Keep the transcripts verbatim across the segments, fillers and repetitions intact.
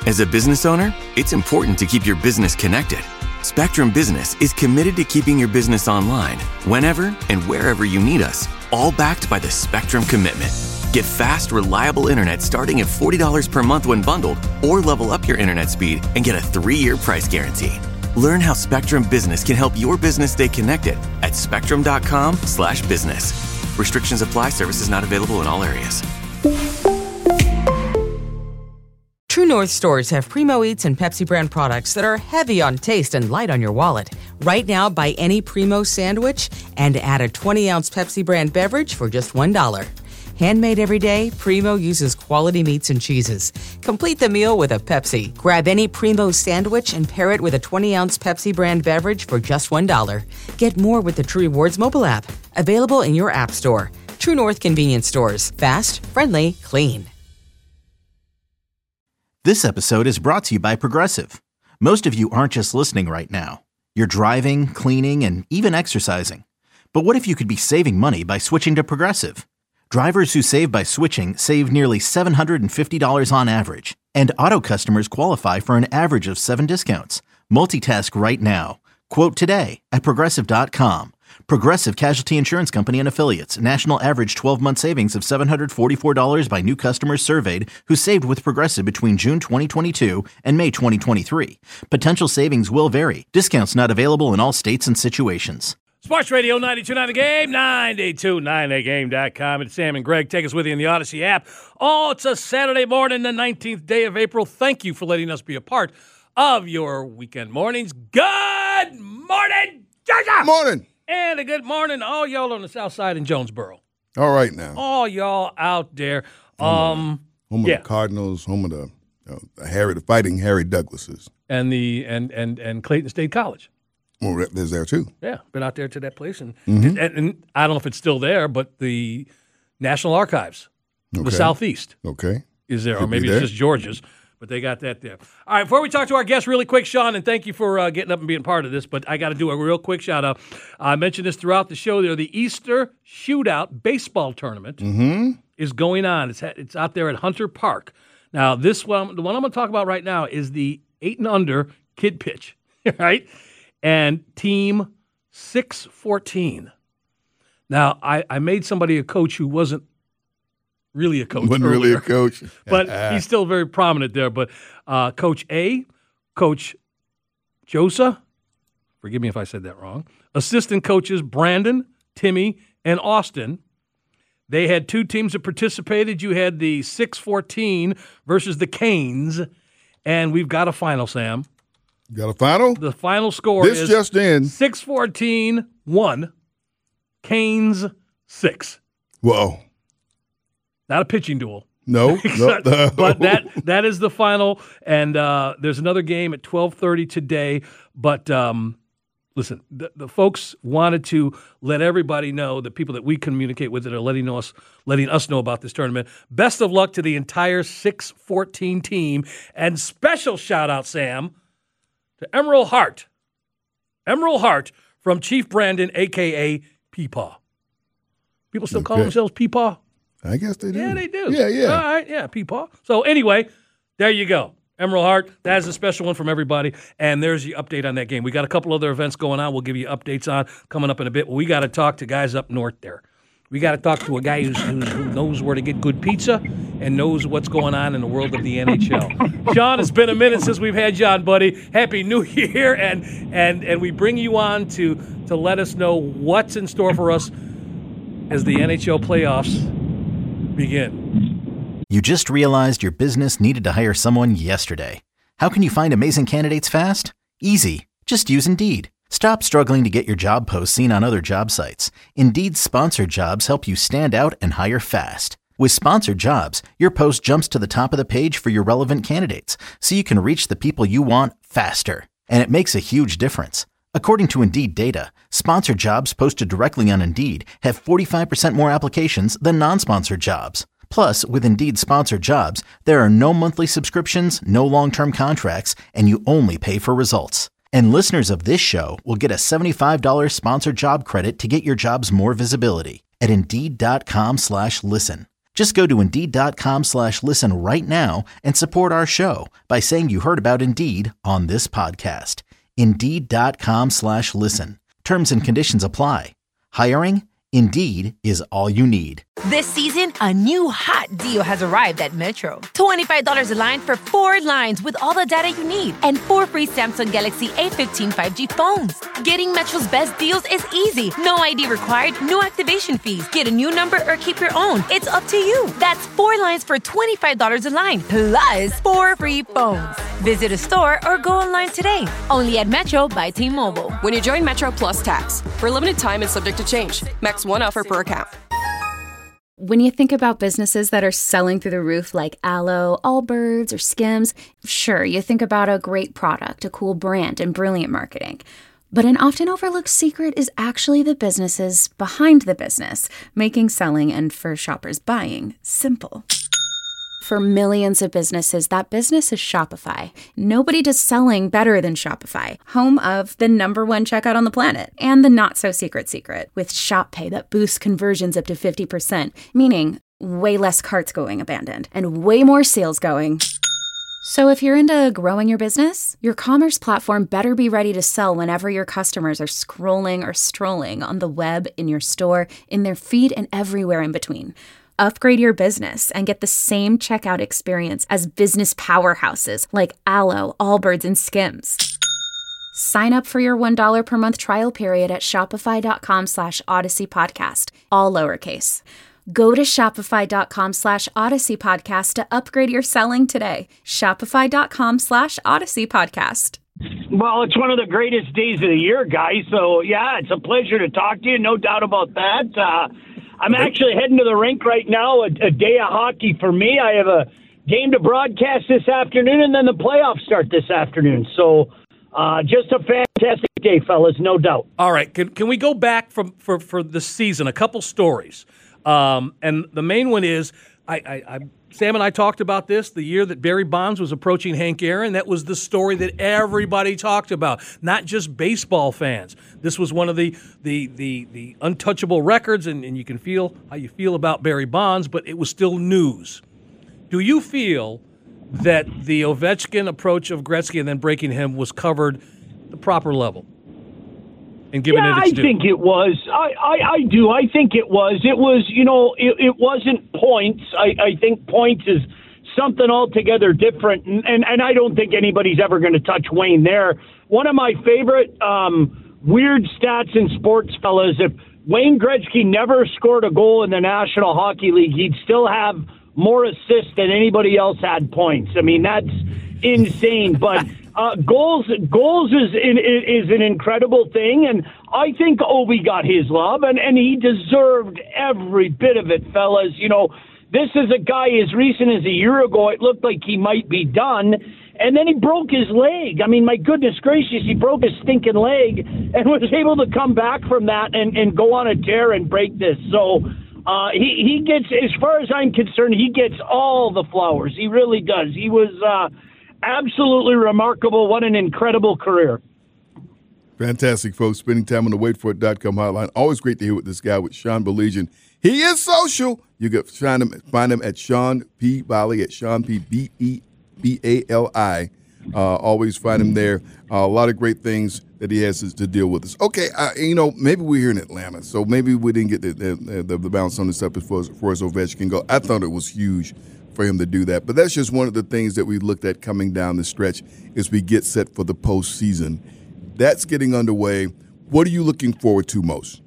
As a business owner, it's important to keep your business connected. Spectrum Business is committed to keeping your business online whenever and wherever you need us, all backed by the Spectrum Commitment. Get fast, reliable internet starting at forty dollars per month when bundled, or level up your internet speed and get a three-year price guarantee. Learn how Spectrum Business can help your business stay connected at spectrum.com slash business. Restrictions apply. Services not available in all areas. True North stores have Primo Eats and Pepsi brand products that are heavy on taste and light on your wallet. Right now, buy any Primo sandwich and add a twenty-ounce Pepsi brand beverage for just one dollar. Handmade every day, Primo uses quality meats and cheeses. Complete the meal with a Pepsi. Grab any Primo sandwich and pair it with a twenty-ounce Pepsi brand beverage for just one dollar. Get more with the True Rewards mobile app. Available in your app store. True North convenience stores. Fast, friendly, clean. This episode is brought to you by Progressive. Most of you aren't just listening right now. You're driving, cleaning, and even exercising. But what if you could be saving money by switching to Progressive? Drivers who save by switching save nearly seven hundred fifty dollars on average. And auto customers qualify for an average of seven discounts. Multitask right now. Quote today at Progressive dot com. Progressive Casualty Insurance Company and Affiliates. National average twelve-month savings of seven hundred forty-four dollars by new customers surveyed who saved with Progressive between June twenty twenty-two and May twenty twenty-three. Potential savings will vary. Discounts not available in all states and situations. Sports Radio ninety-two point nine The Game, ninety-two point nine the game dot com. It's Sam and Greg. Take us with you in the Odyssey app. Oh, it's a Saturday morning, the nineteenth day of April. Thank you for letting us be a part of your weekend mornings. Good morning, Georgia! Morning. And a good morning to all y'all on the south side in Jonesboro. All right now. All y'all out there. Home, um, of, home yeah. of the Cardinals, home of the, uh, the Harry, the fighting Harry Douglases. And the and, and, and Clayton State College. Well, there's there too. Yeah, been out there to that place. And, Mm-hmm. and, and I don't know if it's still there, but the National Archives, Okay. the Southeast, Okay. is there. Could or maybe be it's there. just Georgia's. But they got that there. All right, before we talk to our guest really quick, Sean, and thank you for uh, getting up and being part of this, but I got to do a real quick shout-out. I mentioned this throughout the show there. The Easter Shootout Baseball Tournament Mm-hmm. is going on. It's it's out there at Hunter Park. Now, this one, the one I'm going to talk about right now is the eight and under kid pitch, right? And Team six fourteen. Now, I, I made somebody a coach who wasn't really a coach. Wasn't earlier. really a coach. But he's still very prominent there. But uh, Coach A, Coach Josa, forgive me if I said that wrong, assistant coaches Brandon, Timmy, and Austin. They had two teams that participated. You had the six fourteen versus the Canes, and we've got a final, Sam. Got a final? The final score This is just in. six fourteen one, Canes six. Whoa. Not a pitching duel. No. no. But that that is the final, and uh, there's another game at twelve thirty today. But um, listen, the, the folks wanted to let everybody know, the people that we communicate with that are letting us letting us know about this tournament. Best of luck to the entire six fourteen team, and special shout out, Sam, to Emerald Hart. Emerald Hart from Chief Brandon, a k a. Peepaw. People still call Okay. themselves Peepaw? I guess they do. Yeah, they do. Yeah, yeah. All right, yeah, Peepaw. So anyway, there you go. Emerald Hart, that is a special one from everybody. And there's your update on that game. We got a couple other events going on. We'll give you updates on coming up in a bit. We got to talk to guys up north there. We got to talk to a guy who's, who's, who knows where to get good pizza and knows what's going on in the world of the N H L. John, it's been a minute since we've had you on, buddy. Happy New Year, and and and we bring you on to to let us know what's in store for us as the N H L playoffs begin. You just realized your business needed to hire someone yesterday. How can you find amazing candidates fast? Easy. Just use Indeed. Stop struggling to get your job posts seen on other job sites. Indeed's sponsored jobs help you stand out and hire fast. With sponsored jobs, your post jumps to the top of the page for your relevant candidates, so you can reach the people you want faster. And it makes a huge difference. According to Indeed data, sponsored jobs posted directly on Indeed have forty-five percent more applications than non-sponsored jobs. Plus, with Indeed sponsored jobs, there are no monthly subscriptions, no long-term contracts, and you only pay for results. And listeners of this show will get a seventy-five dollars sponsored job credit to get your jobs more visibility at Indeed.com slash listen. Just go to Indeed.com slash listen right now and support our show by saying you heard about Indeed on this podcast. Indeed.com slash listen. Terms and conditions apply. Hiring? Indeed is all you need. This season, a new hot deal has arrived at Metro. twenty-five dollars a line for four lines with all the data you need and four free Samsung Galaxy A fifteen five G phones. Getting Metro's best deals is easy. No I D required, no activation fees. Get a new number or keep your own. It's up to you. That's four lines for twenty-five dollars a line, plus four free phones. Visit a store or go online today. Only at Metro by T-Mobile. When you join Metro Plus Tax. For a limited time and subject to change. Max one offer per account. When you think about businesses that are selling through the roof like Aloe, Allbirds, or Skims, sure, you think about a great product, a cool brand, and brilliant marketing. But an often overlooked secret is actually the businesses behind the business, making selling and, for shoppers, buying simple. For millions of businesses, that business is Shopify. Nobody does selling better than Shopify, home of the number one checkout on the planet, and the not-so-secret secret, with Shop Pay that boosts conversions up to fifty percent, meaning way less carts going abandoned, and way more sales going. So if you're into growing your business, your commerce platform better be ready to sell whenever your customers are scrolling or strolling on the web, in your store, in their feed, and everywhere in between. Upgrade your business and get the same checkout experience as business powerhouses like Aloe, Allbirds, and Skims. Sign up for your one dollar per month trial period at shopify.com slash Odyssey Podcast, all lowercase. Go to shopify.com slash Odyssey Podcast to upgrade your selling today. Shopify.com slash Odyssey Podcast. Well, it's one of the greatest days of the year, guys. So, yeah, it's a pleasure to talk to you. No doubt about that. Uh, I'm actually heading to the rink right now, a, a day of hockey for me. I have a game to broadcast this afternoon, and then the playoffs start this afternoon. So uh, just a fantastic day, fellas, no doubt. All right, can, can we go back from for, for the season, a couple stories? Um, and the main one is, I, I, I Sam and I talked about this the year that Barry Bonds was approaching Hank Aaron. That was the story that everybody talked about, not just baseball fans. This was one of the the the, the untouchable records, and, and you can feel how you feel about Barry Bonds, but it was still news. Do you feel that the Ovechkin approach of Gretzky and then breaking him was covered the proper level? And given yeah, it its I due? think it was. I, I, I do. I think it was. It was, you know, it, it wasn't points. I, I think points is something altogether different. And, and, and I don't think anybody's ever going to touch Wayne there. One of my favorite um, weird stats in sports, fellas, if Wayne Gretzky never scored a goal in the National Hockey League, he'd still have more assists than anybody else had points. I mean, that's insane. But Uh, goals, goals is is an incredible thing, and I think Ovi got his love, and, and he deserved every bit of it, fellas. You know, this is a guy as recent as a year ago, it looked like he might be done, and then he broke his leg. I mean, my goodness gracious, he broke his stinking leg and was able to come back from that and, and go on a tear and break this. So uh, he, he gets, as far as I'm concerned, he gets all the flowers. He really does. He was uh, absolutely remarkable. What an incredible career. Fantastic, folks. Spending time on the wait for it dot com hotline. Always great to hear with this guy, with Sean Baligian. He is social. You can find him, find him at Sean P. Bali, at Sean P. B E B A L I. Uh, always find him there. Uh, a lot of great things that he has to deal with us. Okay, uh, you know, maybe we're here in Atlanta, so maybe we didn't get the the, the, the bounce on this up as far as, as far as Ovechkin go. I thought it was huge for him to do that. But that's just one of the things that we looked at coming down the stretch as we get set for the postseason. That's getting underway. What are you looking forward to most?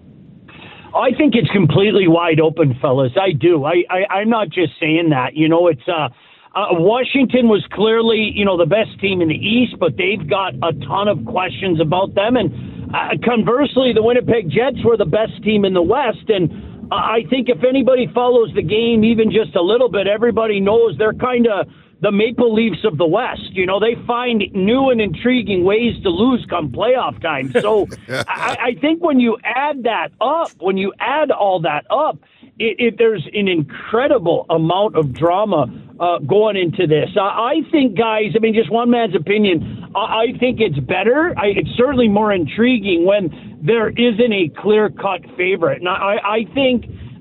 I think it's completely wide open, fellas. I do. I, I, I'm not just saying that. You know, it's uh, uh, Washington was clearly, you know, the best team in the East, but they've got a ton of questions about them. And uh, conversely, the Winnipeg Jets were the best team in the West. And I think if anybody follows the game even just a little bit, everybody knows they're kind of the Maple Leafs of the West. You know, they find new and intriguing ways to lose come playoff time. So I, I think when you add that up, when you add all that up, it, it, there's an incredible amount of drama uh, going into this. I, I think, guys, I mean, just one man's opinion, I, I think it's better. I, it's certainly more intriguing when there isn't a clear-cut favorite. And I, I think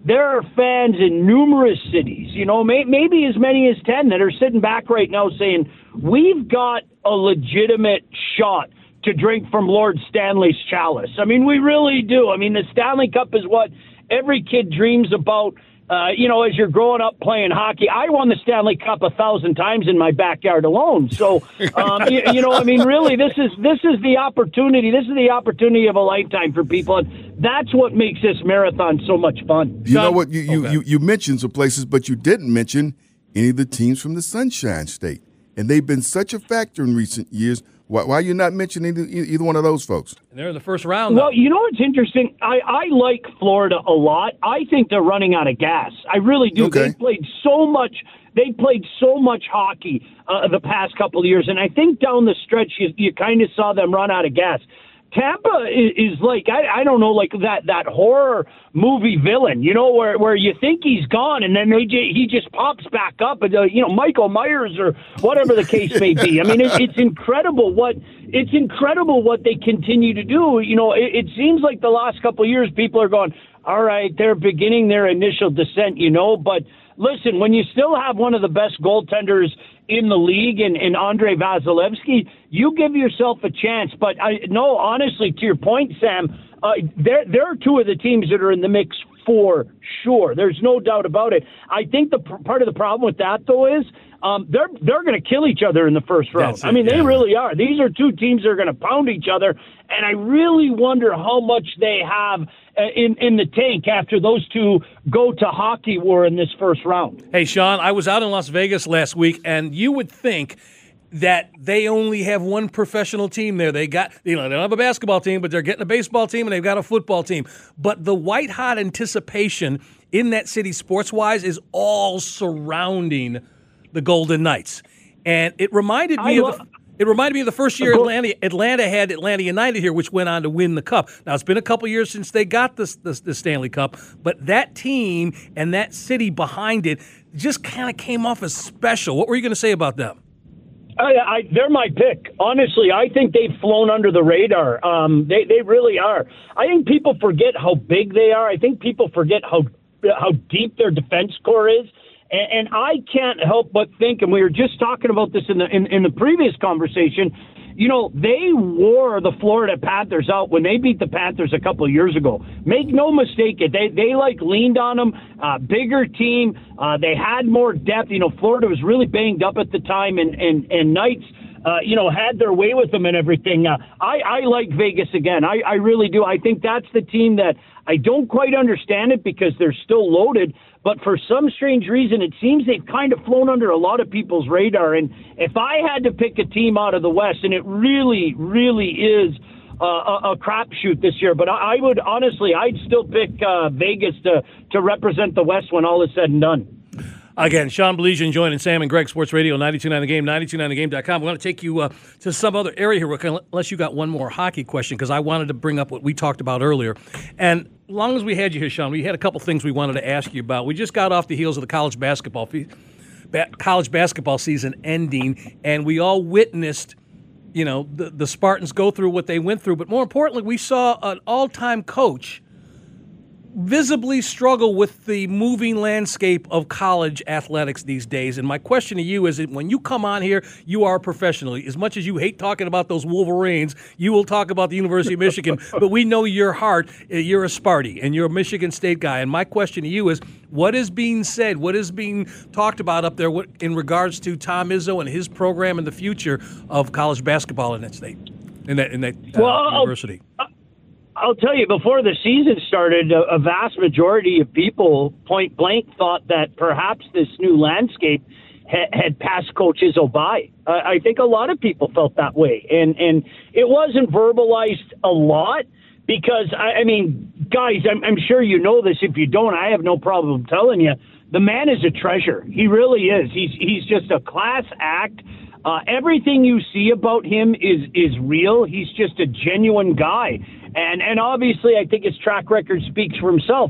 there are fans in numerous cities, you know, may, maybe as many as ten that are sitting back right now saying, we've got a legitimate shot to drink from Lord Stanley's chalice. I mean, we really do. I mean, the Stanley Cup is what every kid dreams about. Uh, you know, as you're growing up playing hockey, I won the Stanley Cup a thousand times in my backyard alone. So, um, you, you know, I mean, really, this is this is the opportunity. This is the opportunity of a lifetime for people, and that's what makes this marathon so much fun. You know what? You you, okay. you you mentioned some places, but you didn't mention any of the teams from the Sunshine State, and they've been such a factor in recent years. Why, why are you not mentioning either, either one of those folks? And they're in the first round, though. Well, you know what's interesting? I, I like Florida a lot. I think they're running out of gas. I really do. Okay. They played so much. They played so much hockey uh, the past couple of years, and I think down the stretch you, you kind of saw them run out of gas. Tampa is, is like, I, I don't know, like that, that horror movie villain, you know, where, where you think he's gone and then they, he just pops back up, and, uh, you know, Michael Myers or whatever the case may be. I mean, it, it's incredible what it's incredible what they continue to do. You know, it, it seems like the last couple of years people are going, all right, they're beginning their initial descent, you know, but listen, when you still have one of the best goaltenders in the league in, in Andrei Vasilevsky, you give yourself a chance. But I no, honestly, to your point, Sam, uh, there there are two of the teams that are in the mix for sure. There's no doubt about it. I think the part of the problem with that, though, is um, they're they're going to kill each other in the first round. It, I mean, yeah. they really are. These are two teams that are going to pound each other, and I really wonder how much they have uh, in in the tank after those two go to hockey war in this first round. Hey, Sean, I was out in Las Vegas last week, and you would think that they only have one professional team there. They got, you know, they don't have a basketball team, but they're getting a baseball team and they've got a football team. But the white hot anticipation in that city sports-wise is all surrounding the Golden Knights. And it reminded me I of love- the It reminded me of the first year Atlanta, Atlanta had Atlanta United here, which went on to win the Cup. Now, it's been a couple years since they got this, this, the Stanley Cup, but that team and that city behind it just kind of came off as special. What were you going to say about them? I, I, they're my pick. Honestly, I think they've flown under the radar. Um, they, they really are. I think people forget how big they are. I think people forget how how deep their defense core is. And, and I can't help but think, and we were just talking about this in the in, in the previous conversation, you know, they wore the Florida Panthers out when they beat the Panthers a couple of years ago. Make no mistake, they they like leaned on them. Uh, bigger team, uh, they had more depth. You know, Florida was really banged up at the time, and and and Knights, uh, you know, had their way with them and everything. Uh, I I like Vegas again. I I really do. I think that's the team that I don't quite understand it because they're still loaded. But for some strange reason, it seems they've kind of flown under a lot of people's radar. And if I had to pick a team out of the West, and it really, really is uh, a, a crapshoot this year, but I, I would honestly, I'd still pick uh, Vegas to, to represent the West when all is said and done. Again, Sean Baligian joining Sam and Greg, Sports Radio, ninety-two point nine The Game, ninety-two point nine the game dot com. We're going to take you uh, to some other area here, unless you got one more hockey question, because I wanted to bring up what we talked about earlier. And as long as we had you here, Sean, we had a couple things we wanted to ask you about. We just got off the heels of the college basketball fe- ba- college basketball season ending, and we all witnessed, you know, the, the Spartans go through what they went through. But more importantly, we saw an all-time coach visibly struggle with the moving landscape of college athletics these days. And my question to you is, that when you come on here, you are a professional. As much as you hate talking about those Wolverines, you will talk about the University of Michigan, but we know your heart. You're a Sparty, and you're a Michigan State guy. And my question to you is, what is being said, what is being talked about up there in regards to Tom Izzo and his program and the future of college basketball in that state, in that, in that uh, well, university? I'll, I'll tell you, before the season started, a, a vast majority of people, point blank, thought that perhaps this new landscape ha- had passed Coach Izzo by. Uh, I think a lot of people felt that way. And, and it wasn't verbalized a lot because, I, I mean, guys, I'm, I'm sure you know this. If you don't, I have no problem telling you. The man is a treasure. He really is. He's, he's just a class act. Uh, everything you see about him is, is real. He's just a genuine guy. And and obviously, I think his track record speaks for himself.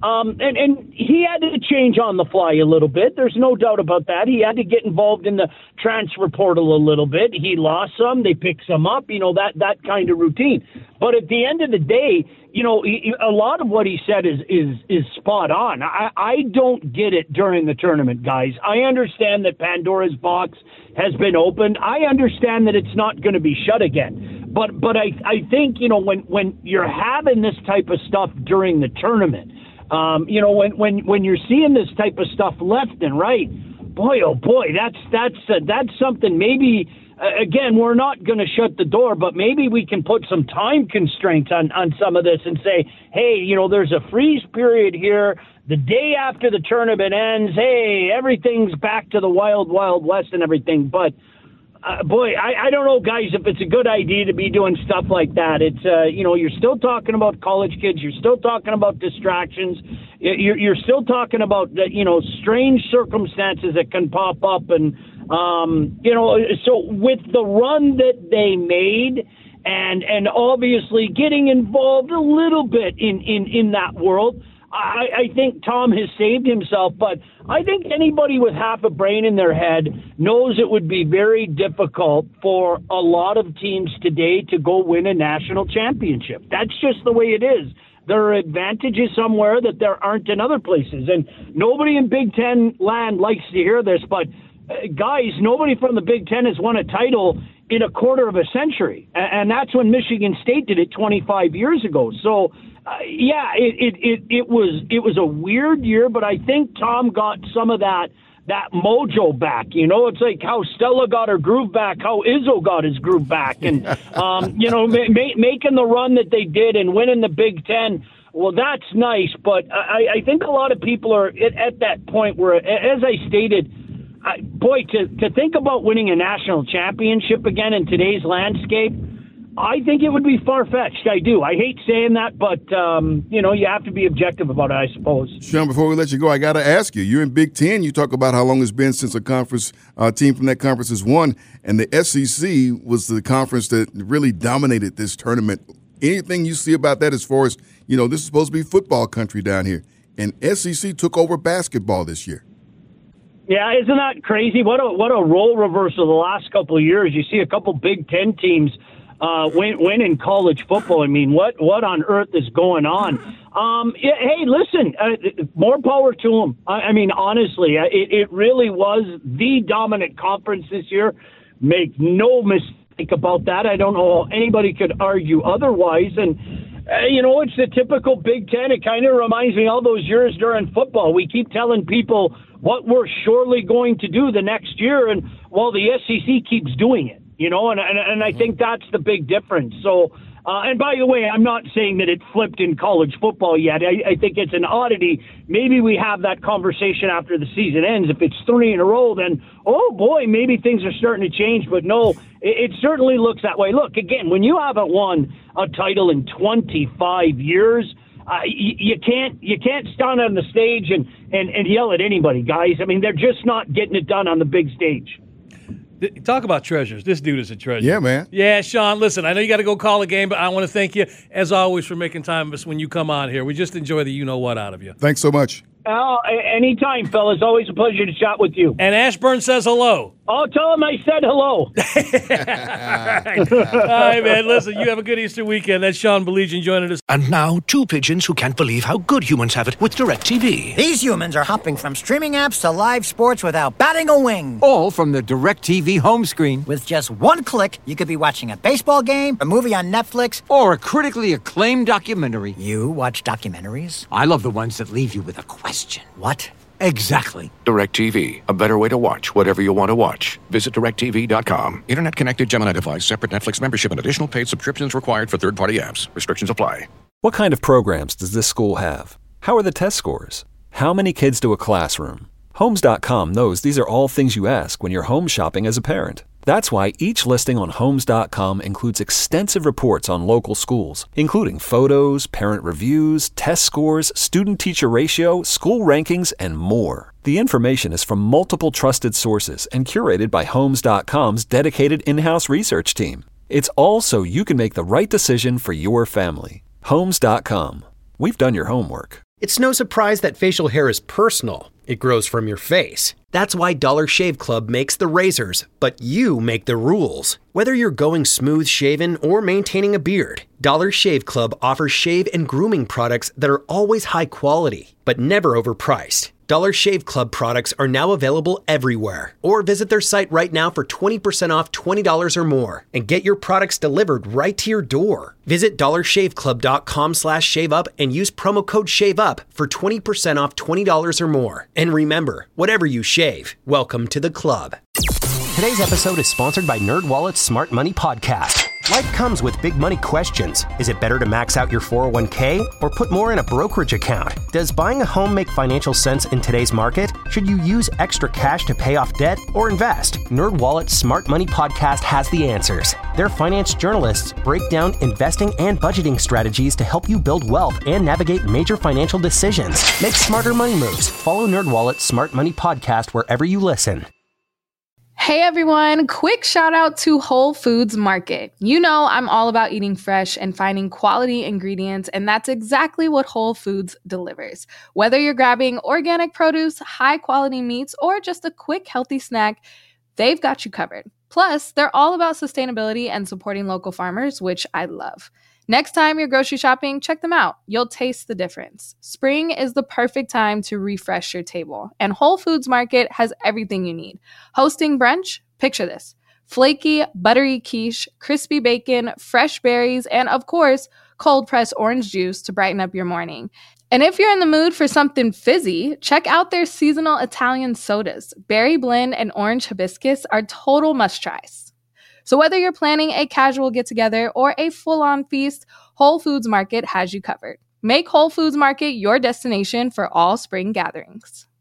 Um, and, and he had to change on the fly a little bit. There's no doubt about that. He had to get involved in the transfer portal a little bit. He lost some. They picked some up, you know, that, that kind of routine. But at the end of the day, you know, he, a lot of what he said is, is, is spot on. I, I don't get it during the tournament, guys. I understand that Pandora's box has been opened. I understand that it's not going to be shut again. But but I, I think, you know, when, when you're having this type of stuff during the tournament, um, you know, when, when, when you're seeing this type of stuff left and right, boy, oh boy, that's, that's, uh, that's something maybe... Uh, again, we're not going to shut the door, but maybe we can put some time constraints on, on some of this and say, hey, you know, there's a freeze period here. The day after the tournament ends, hey, everything's back to the wild, wild west and everything. But, uh, boy, I, I don't know, guys, if it's a good idea to be doing stuff like that. It's, uh, you know, you're still talking about college kids. You're still talking about distractions. You're, you're still talking about, you know, strange circumstances that can pop up and, Um, you know, so with the run that they made and and obviously getting involved a little bit in, in, in that world, I, I think Tom has saved himself. But I think anybody with half a brain in their head knows it would be very difficult for a lot of teams today to go win a national championship. That's just the way it is. There are advantages somewhere that there aren't in other places. And nobody in Big Ten land likes to hear this, but Uh, guys, nobody from the Big Ten has won a title in a quarter of a century, and, and that's when Michigan State did it twenty-five years ago. So, uh, yeah, it, it it it was it was a weird year, but I think Tom got some of that that mojo back. You know, it's like how Stella got her groove back, how Izzo got his groove back, and um, you know, ma- ma- making the run that they did and winning the Big Ten. Well, that's nice, but I, I think a lot of people are at, at that point where, as I stated. I, boy, to, to think about winning a national championship again in today's landscape, I think it would be far-fetched. I do. I hate saying that, but, um, you know, you have to be objective about it, I suppose. Sean, before we let you go, I got to ask you, you're in Big Ten. You talk about how long it's been since a conference uh, team from that conference has won, and the S E C was the conference that really dominated this tournament. Anything you see about that as far as, you know, this is supposed to be football country down here, and S E C took over basketball this year. Yeah, isn't that crazy? What a what a role reversal the last couple of years. You see a couple Big Ten teams uh, win, win in college football. I mean, what what on earth is going on? Um, yeah, hey, listen, uh, more power to them. I, I mean, honestly, it, it really was the dominant conference this year. Make no mistake about that. I don't know how anybody could argue otherwise. And Uh, you know, it's the typical Big Ten. It kind of reminds me of all those years during football. We keep telling people what we're surely going to do the next year, and while the S E C keeps doing it, you know, and and, and I think that's the big difference. So, uh, and by the way, I'm not saying that it flipped in college football yet. I, I think it's an oddity. Maybe we have that conversation after the season ends. If it's three in a row, then, oh boy, maybe things are starting to change. But no, it, it certainly looks that way. Look, again, when you haven't won a title in twenty-five years, uh, you, you can't you can't stand on the stage and, and, and yell at anybody, guys. I mean, they're just not getting it done on the big stage. Talk about treasures. This dude is a treasure. Yeah, man. Yeah, Sean, listen, I know you got to go call a game, but I want to thank you, as always, for making time for us when you come on here. We just enjoy the you-know-what out of you. Thanks so much. Oh, anytime, fellas. Always a pleasure to chat with you. And Ashburn says hello. I'll tell him I said hello. All right. All right, man. Listen, you have a good Easter weekend. That's Sean Baligian joining us. And now, two pigeons who can't believe how good humans have it with DirecTV. These humans are hopping from streaming apps to live sports without batting a wing. All from the DirecTV home screen. With just one click, you could be watching a baseball game, a movie on Netflix, or a critically acclaimed documentary. You watch documentaries? I love the ones that leave you with a question. What? Exactly. DirecTV, a better way to watch whatever you want to watch. Visit direct T V dot com. Internet connected Gemini device, separate Netflix membership, and additional paid subscriptions required for third-party apps. Restrictions apply. What kind of programs does this school have? How are the test scores? How many kids do a classroom? Homes dot com knows these are all things you ask when you're home shopping as a parent. That's why each listing on Homes dot com includes extensive reports on local schools, including photos, parent reviews, test scores, student-teacher ratio, school rankings, and more. The information is from multiple trusted sources and curated by Homes dot com's dedicated in-house research team. It's all so you can make the right decision for your family. Homes dot com. We've done your homework. It's no surprise that facial hair is personal. It grows from your face. That's why Dollar Shave Club makes the razors, but you make the rules. Whether you're going smooth shaven or maintaining a beard, Dollar Shave Club offers shave and grooming products that are always high quality, but never overpriced. Dollar Shave Club products are now available everywhere. Or visit their site right now for twenty percent off twenty dollars or more and get your products delivered right to your door. Visit dollarshaveclub.com slash shave up and use promo code SHAVEUP for twenty percent off twenty dollars or more. And remember, whatever you shave, welcome to the club. Today's episode is sponsored by NerdWallet's Smart Money Podcast. Life comes with big money questions. Is it better to max out your four oh one k or put more in a brokerage account? Does buying a home make financial sense in today's market? Should you use extra cash to pay off debt or invest? NerdWallet's Smart Money Podcast has the answers. Their finance journalists break down investing and budgeting strategies to help you build wealth and navigate major financial decisions. Make smarter money moves. Follow NerdWallet's Smart Money Podcast wherever you listen. Hey everyone, quick shout out to Whole Foods Market. You know I'm all about eating fresh and finding quality ingredients, and that's exactly what Whole Foods delivers. Whether you're grabbing organic produce, high quality meats, or just a quick healthy snack, they've got you covered. Plus, they're all about sustainability and supporting local farmers, which I love. Next time you're grocery shopping, check them out. You'll taste the difference. Spring is the perfect time to refresh your table, and Whole Foods Market has everything you need. Hosting brunch? Picture this. Flaky, buttery quiche, crispy bacon, fresh berries, and of course, cold-pressed orange juice to brighten up your morning. And if you're in the mood for something fizzy, check out their seasonal Italian sodas. Berry blend and orange hibiscus are total must-tries. So whether you're planning a casual get-together or a full-on feast, Whole Foods Market has you covered. Make Whole Foods Market your destination for all spring gatherings.